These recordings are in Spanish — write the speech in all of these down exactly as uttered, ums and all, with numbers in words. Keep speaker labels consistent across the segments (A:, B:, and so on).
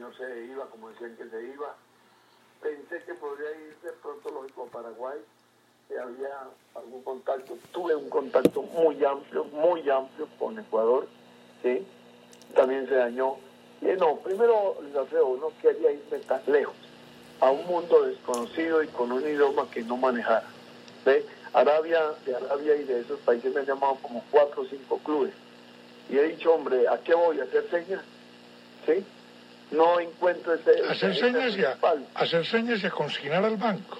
A: señor se iba, como decían que se iba. Pensé que podría ir de pronto lógico a Paraguay, que había algún contacto. Tuve un contacto muy amplio, muy amplio con Ecuador, ¿sí? También se dañó. Y no, primero, Luis Alfredo, uno quería irme tan lejos, a un mundo desconocido y con un idioma que no manejara. ¿Ve? Arabia, de Arabia y de esos países me han llamado como cuatro o cinco clubes. Y he dicho, hombre, ¿a qué voy? ¿A hacer señas? ¿Sí? No encuentro ese...
B: Hacer señas y a, hacer señas y a consignar al banco.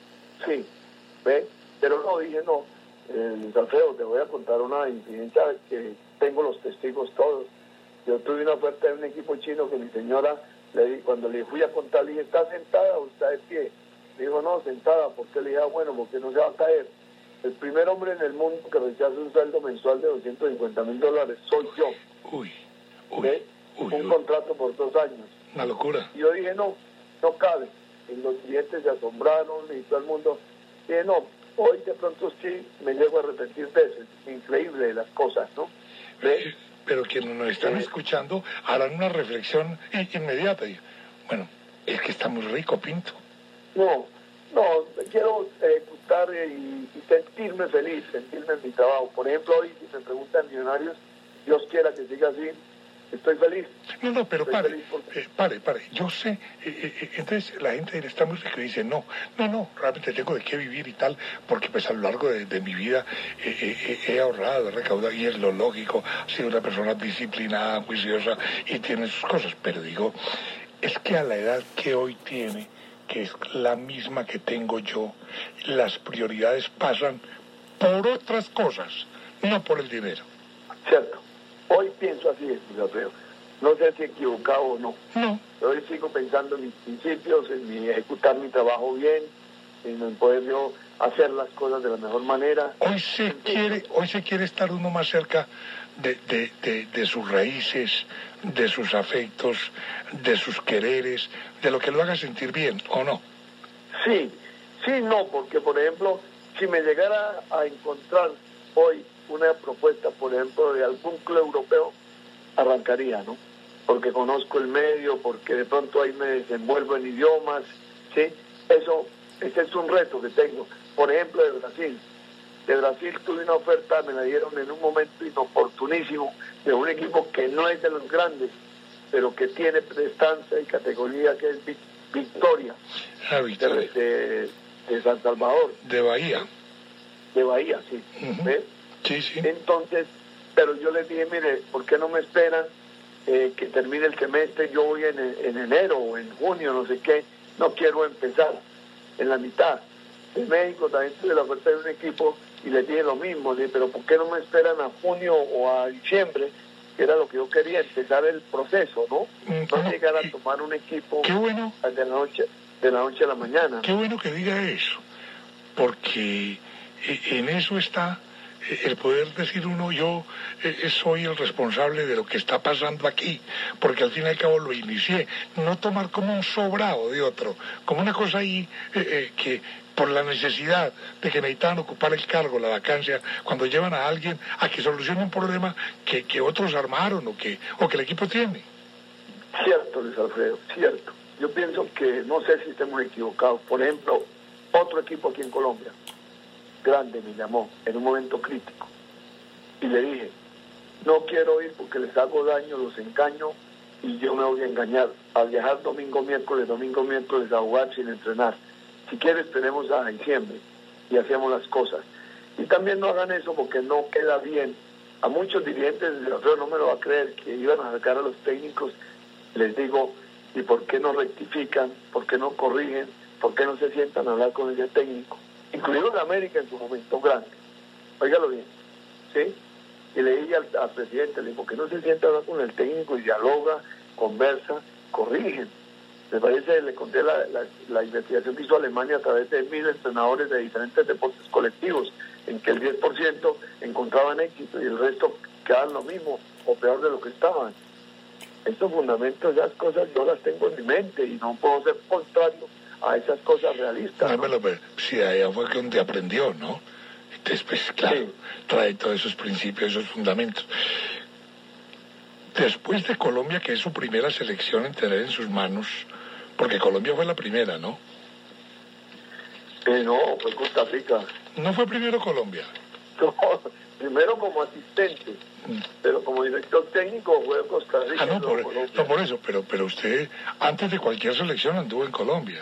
A: Sí, ¿ve? Pero no, dije, no, eh, Luis Alfredo, te voy a contar una incidencia que tengo los testigos todos. Yo tuve una oferta de un equipo chino que mi señora, le di, cuando le fui a contar, le dije, ¿está sentada o está de pie? Me dijo, no, sentada. ¿Por qué? Le dije, ah, bueno, porque no se va a caer. El primer hombre en el mundo que rechaza un sueldo mensual de doscientos cincuenta mil dólares soy yo.
B: Uy, uy,
A: ¿Ve?
B: uy,
A: Un
B: uy.
A: contrato por dos años.
B: Una locura.
A: Y yo dije, no, no cabe. Y los clientes se asombraron y todo el mundo. Dije, no, hoy de pronto sí me llego a arrepentir de eso. Es increíble las cosas, ¿no? ¿Ve?
B: Pero quienes nos están
A: eh,
B: escuchando harán una reflexión inmediata. Bueno, es que está muy rico, Pinto.
A: No, no, quiero ejecutar eh, y, y sentirme feliz, sentirme en mi trabajo. Por ejemplo, hoy si me preguntan millonarios, Dios quiera que siga así, estoy feliz.
B: No, no, pero
A: estoy
B: pare,
A: porque...
B: eh, pare, pare. Yo sé, eh, eh, entonces la gente está muy rica y dice, no, no, no, realmente tengo de qué vivir y tal, porque pues a lo largo de, de mi vida eh, eh, he ahorrado, he recaudado, y es lo lógico, he sido una persona disciplinada, juiciosa, y tiene sus cosas. Pero digo, es que a la edad que hoy tiene, que es la misma que tengo yo, las prioridades pasan por otras cosas, no por el dinero.
A: Cierto. Hoy pienso así, Luis. No sé si equivocado o no.
B: No.
A: Hoy sigo pensando en mis principios, en mi, ejecutar mi trabajo bien, en poder yo hacer las cosas de la mejor manera.
B: Hoy se
A: sí.
B: quiere, hoy se quiere estar uno más cerca de, de, de, de sus raíces, de sus afectos, de sus quereres, de lo que lo haga sentir bien, ¿o no?
A: Sí, sí, no, porque por ejemplo, si me llegara a encontrar hoy una propuesta, por ejemplo, de algún club europeo, arrancaría, ¿no? Porque conozco el medio, porque de pronto ahí me desenvuelvo en idiomas, ¿sí? Eso, ese es un reto que tengo. Por ejemplo, de Brasil. De Brasil tuve una oferta, me la dieron en un momento inoportunísimo, de un equipo que no es de los grandes, pero que tiene prestancia y categoría, que es Victoria,
B: ah, Victoria.
A: De, de, de San Salvador.
B: De Bahía.
A: De Bahía, sí.
B: Uh-huh.
A: ¿Ves?
B: Sí, sí.
A: Entonces, pero yo les dije, mire, ¿por qué no me esperan eh, que termine el semestre? Yo voy en, en enero o en junio, no sé qué, no quiero empezar en la mitad. De México también tuve la oferta de un equipo y les dije lo mismo, dije, pero ¿por qué no me esperan a junio o a diciembre? Que era lo que yo quería, empezar el proceso, ¿no? No, no llegar a tomar un equipo
B: qué bueno,
A: de la noche, de la noche a la mañana.
B: Qué bueno que diga eso, porque en eso está el poder decir uno, yo eh, soy el responsable de lo que está pasando aquí, porque al fin y al cabo lo inicié, no tomar como un sobrado de otro, como una cosa ahí eh, eh, que por la necesidad de que necesitan ocupar el cargo, la vacancia, cuando llevan a alguien a que solucione un problema que, que otros armaron o que, o que el equipo tiene.
A: Cierto, Luis Alfredo, cierto. Yo pienso que, no sé si estemos equivocados, por ejemplo, otro equipo aquí en Colombia, grande, me llamó en un momento crítico y le dije, no quiero ir porque les hago daño, los engaño y yo me voy a engañar a viajar domingo, miércoles, domingo, miércoles a jugar sin entrenar. Si quieres tenemos a diciembre y hacemos las cosas. Y también no hagan eso porque no queda bien. A muchos dirigentes, no me lo va a creer, que iban a sacar a los técnicos, les digo, ¿y por qué no rectifican? ¿Por qué no corrigen? ¿Por qué no se sientan a hablar con ese técnico? Incluido en América en su momento grande. Óigalo bien, ¿sí? Y le dije al, al presidente, le dije, ¿por qué no se sienta a hablar con el técnico y dialoga, conversa, corrigen? Me parece, le conté la, la, la investigación que hizo Alemania a través de mil entrenadores de diferentes deportes colectivos, en que el diez por ciento encontraban éxito y el resto quedaban lo mismo o peor de lo que estaban. Estos fundamentos, esas cosas yo las tengo en mi mente y no puedo ser contrario a esas cosas realistas.
B: No, ¿no? Pero si allá fue donde aprendió, ¿no? Entonces, pues claro, sí. Trae todos esos principios, esos fundamentos. Después de Colombia, que es su primera selección en tener en sus manos, porque Colombia fue la primera, ¿no?
A: Eh, no, fue Costa Rica.
B: ¿No fue primero Colombia?
A: No, primero como asistente, mm. pero como director técnico fue Costa Rica.
B: Ah, no, por, no por eso, pero, pero usted antes de cualquier selección anduvo en Colombia.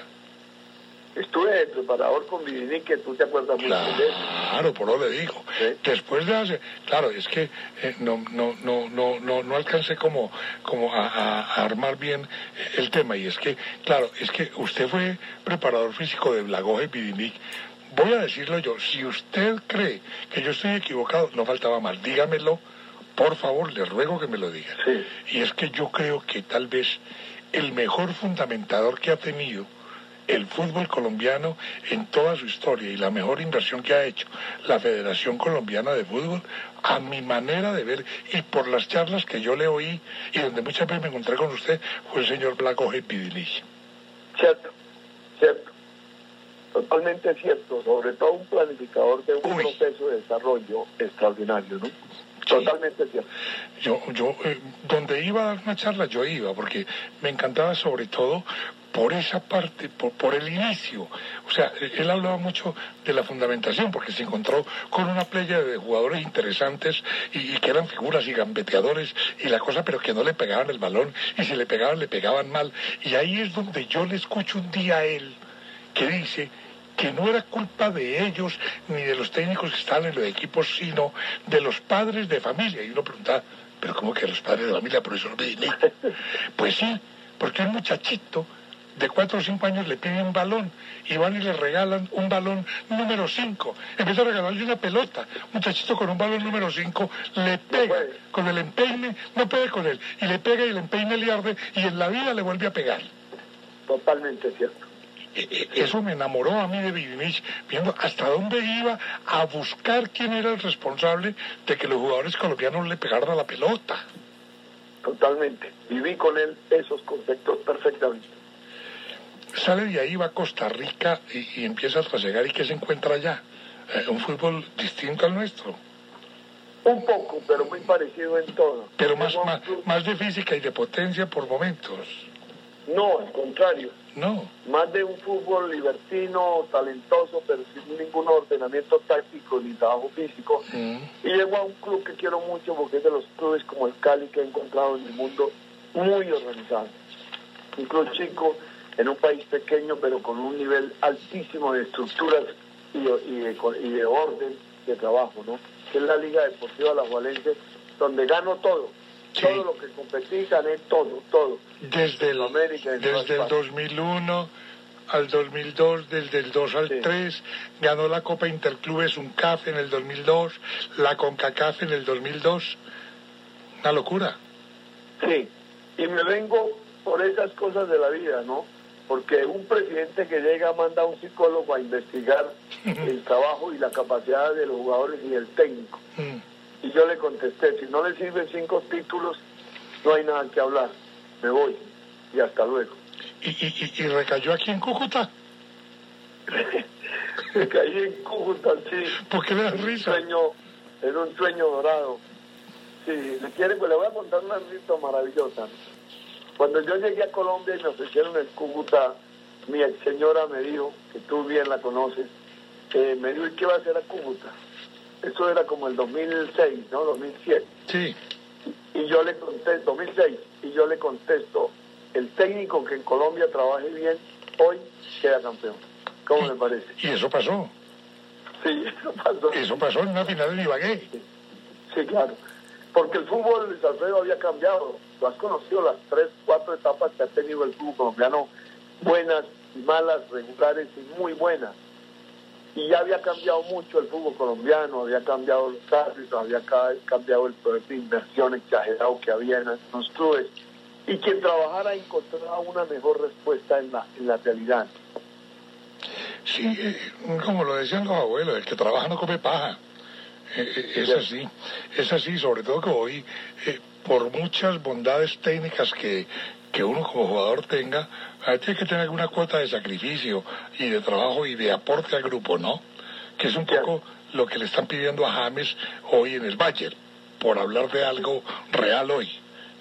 A: Estuve de preparador con Vidinic, que tú te acuerdas muy
B: claro,
A: bien de eso.
B: Claro, por eso le digo. ¿Sí? Después de hace, claro, es que eh, no, no, no, no, no, no alcancé como, como a, a, a armar bien el tema. Y es que, claro, es que usted fue preparador físico de Blagoje Vidinic. Voy a decirlo yo, si usted cree que yo estoy equivocado, no faltaba más, dígamelo, por favor, le ruego que me lo diga.
A: Sí.
B: Y es que yo creo que tal vez el mejor fundamentador que ha tenido el fútbol colombiano en toda su historia y la mejor inversión que ha hecho la Federación Colombiana de Fútbol, a mi manera de ver y por las charlas que yo le oí y donde muchas veces me encontré con usted, fue el señor Blagoje Vidinic.
A: Cierto, cierto. Totalmente cierto, sobre todo un planificador de un Uy. proceso de desarrollo extraordinario, ¿no? Sí. Totalmente cierto.
B: Yo, yo eh, donde iba a dar una charla, yo iba, porque me encantaba sobre todo por esa parte, por, por el inicio. O sea, él hablaba mucho de la fundamentación, porque se encontró con una playa de jugadores interesantes y, y que eran figuras y gambeteadores y la cosa, pero que no le pegaban el balón, y si le pegaban, le pegaban mal. Y ahí es donde yo le escucho un día a él, que dice que no era culpa de ellos ni de los técnicos que estaban en los equipos, sino de los padres de familia. Y uno preguntaba, ¿pero cómo que los padres de familia, profesor Vidinic? Pues sí, porque un muchachito de cuatro o cinco años le pide un balón y van y le regalan un balón número cinco. En vez de regalarle una pelota, un muchachito con un balón número cinco le pega no con el empeine, no puede con él, y le pega y el empeine le arde y en la vida le vuelve a pegar.
A: Totalmente cierto.
B: Eso me enamoró a mí de Vidinic, viendo hasta dónde iba a buscar quién era el responsable de que los jugadores colombianos le pegaran a la pelota.
A: Totalmente. Viví con él esos conceptos perfectamente.
B: Sale de ahí, va a Costa Rica y, y empieza a trasegar. ¿Y qué se encuentra allá? Eh, ¿Un fútbol distinto al nuestro?
A: Un poco, pero muy parecido en todo.
B: Pero más, más, más de física y de potencia por momentos.
A: No, al contrario.
B: No.
A: Más de un fútbol libertino, talentoso, pero sin ningún ordenamiento táctico ni trabajo físico. Mm. Y llego a un club que quiero mucho porque es de los clubes como el Cali que he encontrado en el mundo muy organizado. Un club chico, en un país pequeño, pero con un nivel altísimo de estructuras y de, y de, y de orden de trabajo, ¿no? Que es la Liga Deportiva Alajuelense, donde gano todo. Sí. Todo lo que competí, gané todo, todo.
B: Desde el, América, desde el dos mil uno al dos mil dos, desde el dos al sí. tres, ganó la Copa Interclubes UNCAF en el dos mil dos, la CONCACAF en el dos mil dos. Una locura.
A: Sí, y me vengo por esas cosas de la vida, ¿no? Porque un presidente que llega manda a un psicólogo a investigar el trabajo y la capacidad de los jugadores y el técnico. Y yo le contesté, si no le sirven cinco títulos, no hay nada que hablar. Me voy. Y hasta luego.
B: ¿Y, y, y recayó aquí en Cúcuta?
A: Caí en Cúcuta, sí.
B: ¿Por qué le da risa?
A: Era un sueño, era un sueño dorado. Sí, le quiere, pues le voy a contar una risa maravillosa. Cuando yo llegué a Colombia y me ofrecieron el Cúcuta, mi ex señora me dijo, que tú bien la conoces, eh, me dijo, ¿y qué va a hacer a Cúcuta? Eso era como el dos mil seis, ¿no? dos mil siete.
B: Sí.
A: Y yo le contesto, dos mil seis, y yo le contesto, el técnico que en Colombia trabaje bien, hoy queda campeón. ¿Cómo me parece?
B: ¿Y eso pasó?
A: Sí, eso pasó.
B: Eso pasó en una final de Ibagué.
A: Sí, sí, claro. Porque el fútbol, Luis Alfredo, había cambiado. Tú has conocido las tres, cuatro etapas que ha tenido el fútbol colombiano, buenas y malas, regulares y muy buenas. Y ya había cambiado mucho el fútbol colombiano, había cambiado los árbitros, había cambiado el poder de inversión exagerado que había en los clubes. Y quien trabajara encontraba una mejor respuesta en la, en la realidad.
B: Sí, eh, como lo decían los abuelos, el que trabaja no come paja. Eh, es así, es así, sobre todo que hoy, eh, por muchas bondades técnicas que, que uno como jugador tenga, eh, tiene que tener alguna cuota de sacrificio y de trabajo y de aporte al grupo, ¿no? Que es un poco lo que le están pidiendo a James hoy en el Bayern, por hablar de algo real hoy.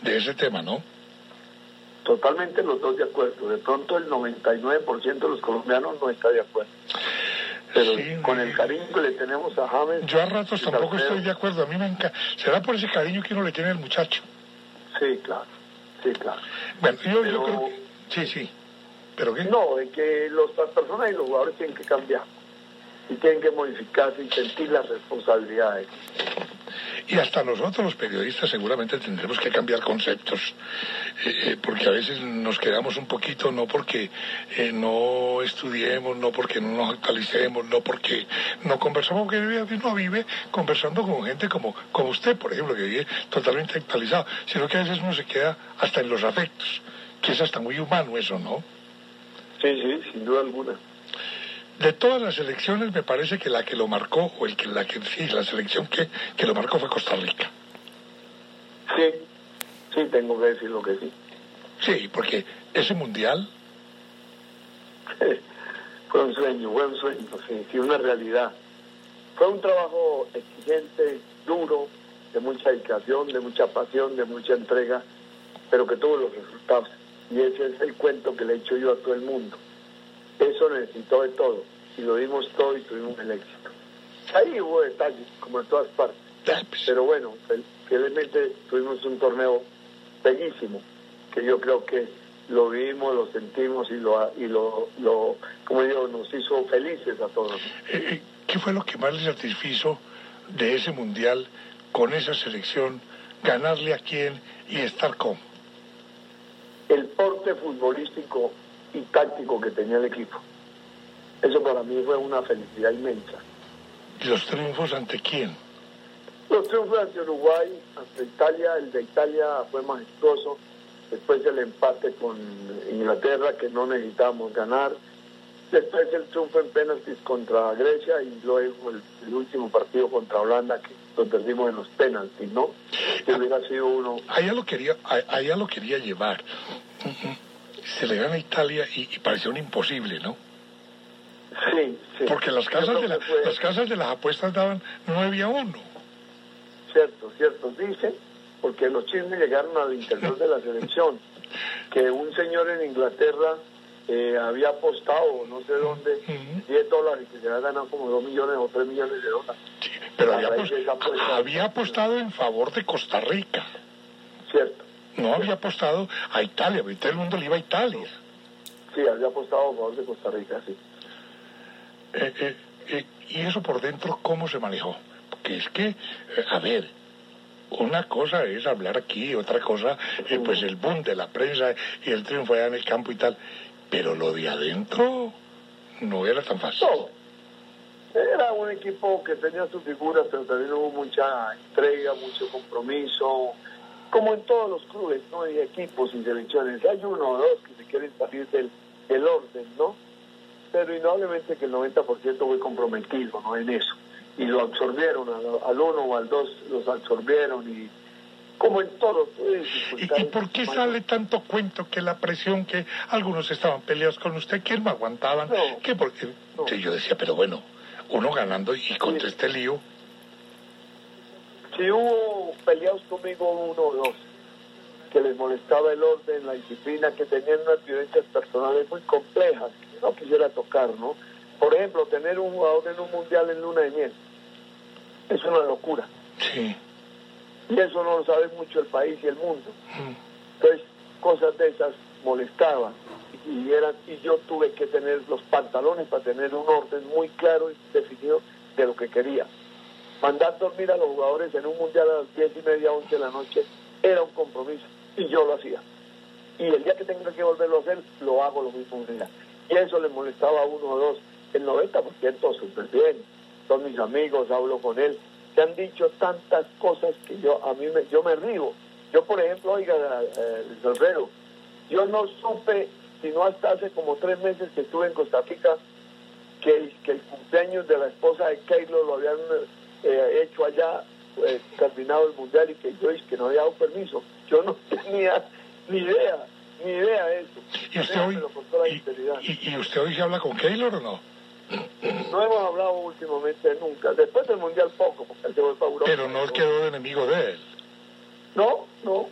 B: de ese tema, ¿no?
A: Totalmente los dos de acuerdo. De pronto el noventa y nueve por ciento de los colombianos no está de acuerdo. Pero sí, con el cariño que le tenemos a James...
B: Yo a ratos tampoco Alfredo, estoy de acuerdo. A mí me encanta. ¿Será por ese cariño que uno le tiene al muchacho?
A: Sí, claro. Sí, claro.
B: Bueno, yo, Pero, yo creo que... Sí, sí. ¿Pero qué?
A: No, es que los, las personas y los jugadores tienen que cambiar. Y tienen que modificarse y sentir las responsabilidades.
B: Y hasta nosotros los periodistas seguramente tendremos que cambiar conceptos, eh, porque a veces nos quedamos un poquito, no porque eh, no estudiemos, no porque no nos actualicemos, no porque no conversamos, porque uno vive conversando con gente como, como usted, por ejemplo, que vive totalmente actualizado, sino que a veces uno se queda hasta en los afectos, que es hasta muy humano eso, ¿no?
A: Sí, sí, sin duda alguna.
B: De todas las selecciones me parece que la que lo marcó, o el que la que sí, la selección que, que lo marcó fue Costa Rica.
A: Sí, sí, tengo que decir lo que sí.
B: Sí, porque ese mundial...
A: fue un sueño, fue un sueño, sí, sí, una realidad. Fue un trabajo exigente, duro, de mucha dedicación, de mucha pasión, de mucha entrega, pero que tuvo los resultados. Y ese es el cuento que le he hecho yo a todo el mundo. Eso necesitó de todo, y lo dimos todo y tuvimos el éxito. Ahí hubo detalles, como en todas partes, pero bueno, felizmente tuvimos un torneo bellísimo, que yo creo que lo vimos, lo sentimos y lo, y lo, lo como digo, nos hizo felices a todos.
B: Eh, ¿Qué fue lo que más les satisfizo de ese mundial, con esa selección, ganarle a quién y estar con?
A: El porte futbolístico y táctico que tenía el equipo. Eso para mí fue una felicidad inmensa.
B: ¿Y los triunfos ante quién?
A: Los triunfos ante Uruguay, ante Italia, el de Italia fue majestuoso. Después el empate con Inglaterra, que no necesitábamos ganar. Después el triunfo en penaltis contra Grecia y luego el, el último partido contra Holanda, que lo perdimos en los penaltis, ¿no? Que hubiera sido uno...
B: Allá lo quería, allá lo quería llevar. Se le gana a Italia y, y parecía un imposible, ¿no?
A: Sí, sí.
B: Porque las casas, de la, fue... las casas de las apuestas daban nueve a uno.
A: Cierto, cierto. Dicen, porque los chismes llegaron al interior de la selección, que un señor en Inglaterra eh, había apostado, no sé dónde, uh-huh. diez dólares, que se había ganado como dos millones o tres millones de dólares.
B: Sí, pero había, apost... había apostado en favor de Costa Rica.
A: Cierto.
B: No había apostado a Italia, porque todo el mundo le iba a Italia.
A: Sí, había apostado a favor de Costa Rica, sí.
B: Eh, eh, eh, ¿Y eso por dentro cómo se manejó? Porque es que, eh, a ver, una cosa es hablar aquí, otra cosa, eh, pues el boom de la prensa y el triunfo allá en el campo y tal, pero lo de adentro no era tan fácil.
A: No. Era un equipo que tenía sus figuras, pero también hubo mucha entrega, mucho compromiso, como en todos los clubes, ¿no? Y equipos y selecciones. Hay uno o dos que se quieren salir del, del orden, ¿no? Pero indudablemente que el noventa por ciento fue comprometido, ¿no? En eso. Y lo absorbieron, al, al uno o al dos los absorbieron y como en todo.
B: ¿Y, ¿Y por qué sale tanto cuento que la presión, que algunos estaban peleados con usted, que no aguantaban?
A: No,
B: que porque no. Yo decía, pero bueno, uno ganando y contra sí. este lío.
A: Si hubo peleados conmigo uno o dos, que les molestaba el orden, la disciplina, que tenían unas vivencias personales muy complejas, que no quisiera tocar, ¿no? Por ejemplo, tener un jugador en un mundial en luna de miel es una locura.
B: Sí.
A: Y eso no lo sabe mucho el país y el mundo. Mm. Entonces, cosas de esas molestaban. Y, eran, y yo tuve que tener los pantalones para tener un orden muy claro y definido de lo que quería. Mandar dormir a los jugadores en un mundial a las diez y media, once de la noche, era un compromiso. Y yo lo hacía. Y el día que tenga que volverlo a hacer, lo hago lo mismo día. Y eso le molestaba a uno o dos. El noventa por ciento súper bien. Son mis amigos, hablo con él. Se han dicho tantas cosas que yo a mí me, yo me río. Yo, por ejemplo, oiga, eh, Alfredo, yo no supe, sino hasta hace como tres meses que estuve en Costa Rica, que el, que el cumpleaños de la esposa de Keylor lo habían eh, hecho allá, eh, terminado el mundial, y que yo que no había dado permiso. Yo no tenía ni idea, ni idea de eso.
B: ¿Y usted, hoy, y, y, ¿Y usted hoy se habla con Keylor o no?
A: No hemos hablado últimamente nunca. Después del mundial poco, porque él se fue para Europa.
B: Pero no quedó de enemigo de él.
A: No, no.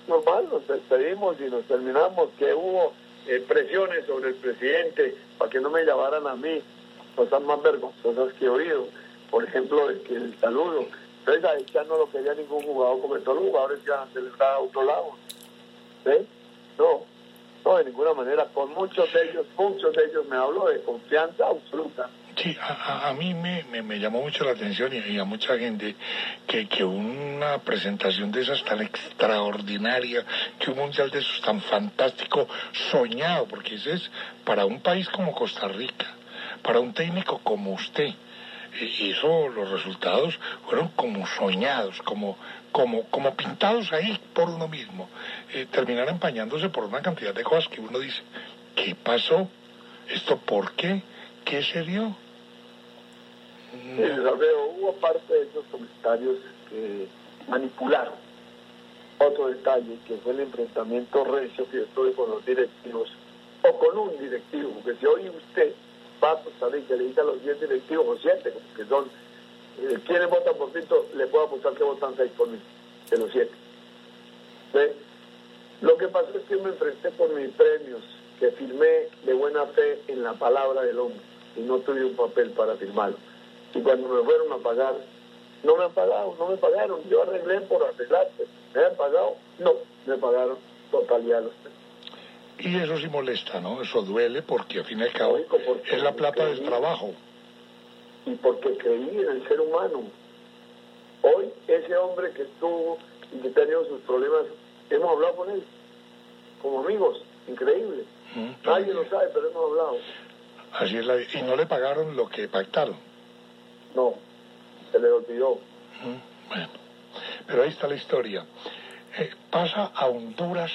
A: normal, nos despedimos y nos terminamos, que hubo eh, presiones sobre el presidente para que no me llamaran a mí, cosas más vergonzosas que he oído, por ejemplo, el, que el saludo. Entonces ahí ya no lo quería ningún jugador, porque todos los jugadores iban a celebrar a otro lado. ¿Sí? No, no, de ninguna manera. Con muchos de ellos, muchos de ellos me hablo de confianza absoluta.
B: Sí, a, a, a mí me, me, me llamó mucho la atención y, y a mucha gente que, que una presentación de esas tan extraordinaria, que un mundial de esos tan fantástico, soñado, porque ese es para un país como Costa Rica, para un técnico como usted, hizo los resultados, fueron como soñados, como, como, como pintados ahí por uno mismo, eh, terminar empañándose por una cantidad de cosas que uno dice, ¿qué pasó? ¿Esto por qué? ¿Qué se dio?
A: Sí, Alfredo, hubo parte de esos comentarios que manipularon. Otro detalle, que fue el enfrentamiento recio que yo tuve con los directivos, o con un directivo, porque si hoy usted va a Costa Rica y le dice a los diez directivos, o siete, como que son, eh, ¿quiénes votan por Pinto? Le puedo apostar que votan seis por mí, de los siete. ¿Sí? Lo que pasó es que me enfrenté por mis premios, que firmé de buena fe en la palabra del hombre, y no tuve un papel para firmarlo. Y cuando me fueron a pagar, no me han pagado, no me pagaron. Yo arreglé por arreglarte. ¿Me han pagado? No, me pagaron totalidad los precios.
B: Y eso sí molesta, ¿no? Eso duele porque al fin y al cabo es la plata del trabajo.
A: Y porque creí en el ser humano. Hoy ese hombre que estuvo y que ha tenido sus problemas, hemos hablado con él, como amigos, increíble. Mm, Nadie lo sabe, pero hemos hablado.
B: Así es la... ¿Y no le pagaron lo que pactaron?
A: No, se le olvidó.
B: Mm, bueno, pero ahí está la historia. Eh, pasa a Honduras.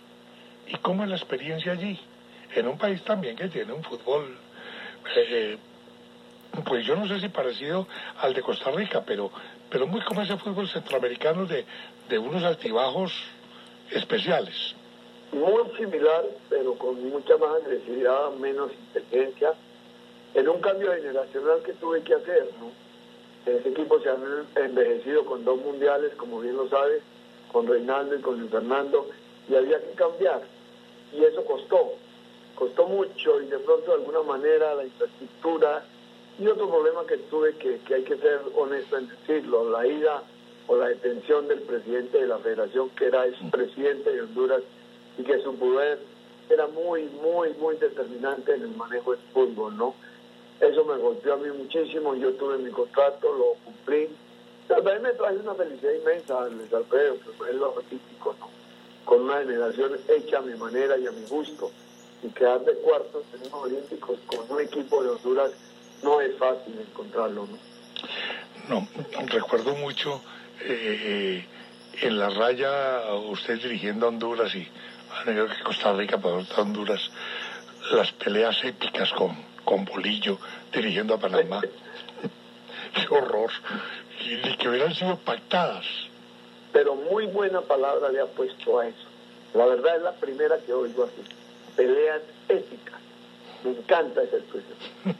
B: ¿Y cómo es la experiencia allí? En un país también que tiene un fútbol, eh, pues yo no sé si parecido al de Costa Rica, pero, pero muy como ese fútbol centroamericano de, de unos altibajos especiales.
A: Muy similar, pero con mucha más agresividad, menos inteligencia. En un cambio generacional que tuve que hacer, ¿no? Ese equipo se ha envejecido con dos mundiales, como bien lo sabes, con Reinaldo y con Luis Fernando, y había que cambiar. Y eso costó, costó mucho, y de pronto de alguna manera la infraestructura, y otro problema que tuve, que, que hay que ser honesto en decirlo, la ida o la detención del presidente de la federación, que era expresidente de Honduras, y que su poder era muy, muy, muy determinante en el manejo del fútbol, ¿no? Eso me golpeó a mí muchísimo, yo tuve mi contrato, lo cumplí. Tal vez me traje una felicidad inmensa, Luis Alfredo, que es lo artístico, ¿no? Con una generación hecha a mi manera y a mi gusto. Y quedar de cuartos en unos olímpicos con un equipo de Honduras no es fácil encontrarlo, ¿no?
B: No, recuerdo mucho eh, en la raya, usted dirigiendo a Honduras y a nivel que Costa Rica para Honduras, las peleas épicas con, con Bolillo dirigiendo a Panamá. ¡Qué horror! Y ni que hubieran sido pactadas.
A: Pero muy buena palabra le ha puesto a eso. La verdad es la primera que oigo así. Peleas éticas. Me encanta esa expresión.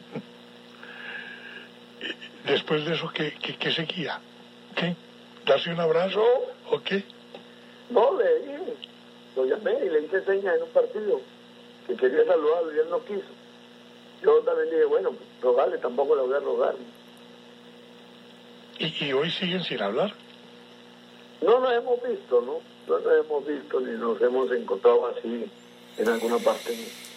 B: Después de eso, ¿qué, qué, qué seguía? ¿Qué? ¿Darse un abrazo
A: no,
B: o qué?
A: No, le dije, lo llamé y le hice señas en un partido que quería saludarlo y él no quiso. Yo también dije, bueno, pues rogarle, tampoco le voy a rogar.
B: ¿Y, y hoy siguen sin hablar?
A: No nos hemos visto, ¿no? No nos hemos visto ni nos hemos encontrado así en alguna parte.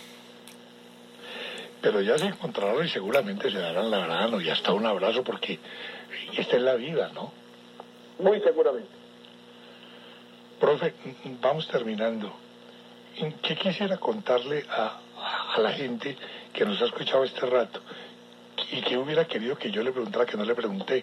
B: Pero ya se encontraron y seguramente se darán la mano y hasta un abrazo porque esta es la vida, ¿no?
A: Muy seguramente.
B: Profe, vamos terminando. ¿Qué quisiera contarle a, a la gente que nos ha escuchado este rato y que hubiera querido que yo le preguntara que no le pregunté?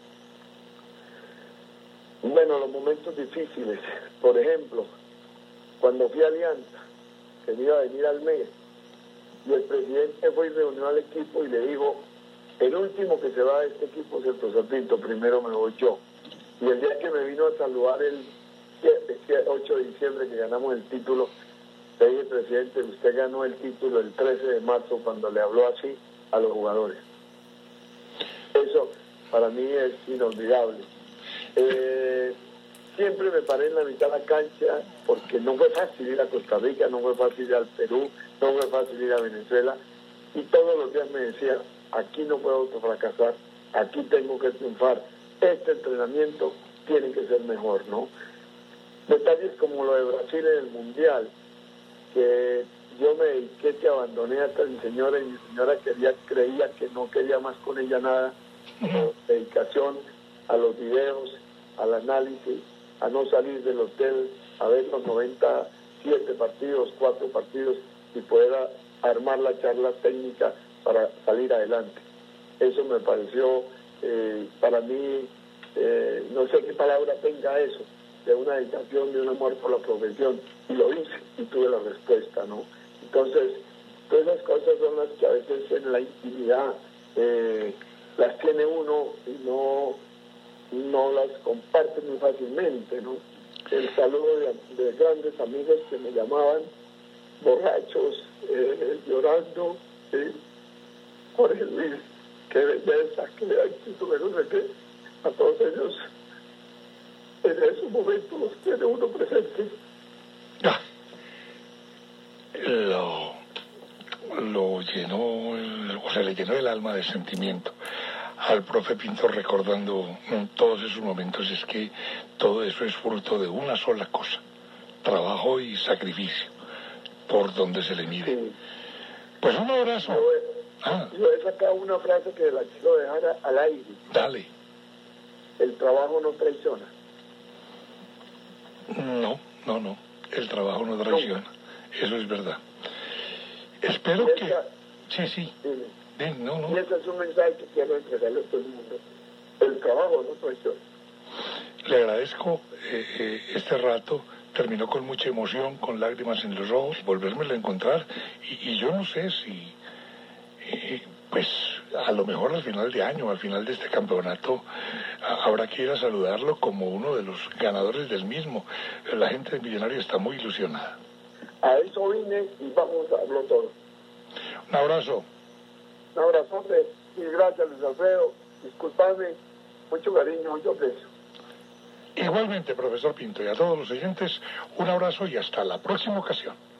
A: Bueno, los momentos difíciles. Por ejemplo, cuando fui a Alianza, que me iba a venir al mes, y el presidente fue y reunió al equipo y le dijo, el último que se va de este equipo es el profesor Pinto, primero me voy yo. Y el día que me vino a saludar el ocho de diciembre que ganamos el título, le dije, presidente, usted ganó el título el trece de marzo cuando le habló así a los jugadores. Eso para mí es inolvidable. Eh, siempre me paré en la mitad de la cancha porque no fue fácil ir a Costa Rica, no fue fácil ir al Perú, no fue fácil ir a Venezuela, y todos los días me decía, aquí no puedo fracasar, aquí tengo que triunfar, este entrenamiento tiene que ser mejor, ¿no? Detalles como lo de Brasil en el Mundial, que yo me dediqué, que abandoné hasta mi señora, y mi señora quería, creía que no quería más con ella nada, uh-huh. Dedicación a los videos, al análisis, a no salir del hotel, a ver los noventa y siete partidos, cuatro partidos, y poder a, armar la charla técnica para salir adelante. Eso me pareció, eh, para mí, eh, no sé qué palabra tenga eso, de una dedicación, de un amor por la profesión, y lo hice, y tuve la respuesta, ¿no? Entonces, todas esas cosas son las que a veces en la intimidad eh, las tiene uno y no, no las comparte muy fácilmente, ¿no? El saludo de, de grandes amigos que me llamaban borrachos, eh, llorando, ¿sí? Jorge Luis, qué belleza, qué actitud, no sé qué, a todos ellos en esos momentos los tiene uno presente.
B: Ah, lo, lo llenó, el, o sea, le llenó el alma de sentimiento al profe Pintor recordando todos esos momentos. Es que todo eso es fruto de una sola cosa, trabajo y sacrificio, por donde se le mire. Sí. Pues un abrazo.
A: Yo he, ah. yo he sacado una frase que la quiero dejar al aire.
B: Dale.
A: El trabajo no traiciona.
B: No, no, no. El trabajo no traiciona. No. Eso es verdad. Espero esa, que... Sí, sí.
A: Dime.
B: Bien, no, no.
A: Y ese es un mensaje que quiero entregarle a todo el mundo. El trabajo no traiciona.
B: Le agradezco eh, eh, este rato. Terminó con mucha emoción, con lágrimas en los ojos, volvérmelo a encontrar. Y, y yo no sé si... Eh, pues a lo mejor al final de año, al final de este campeonato, a, habrá que ir a saludarlo como uno de los ganadores del mismo. La gente de Millonarios está muy ilusionada.
A: A eso vine y vamos a hablar todo.
B: Un abrazo.
A: Un abrazo, y gracias, Luis Alfredo. Disculpadme, mucho cariño, mucho aprecio.
B: Igualmente, profesor Pinto, y a todos los oyentes, un abrazo y hasta la próxima ocasión.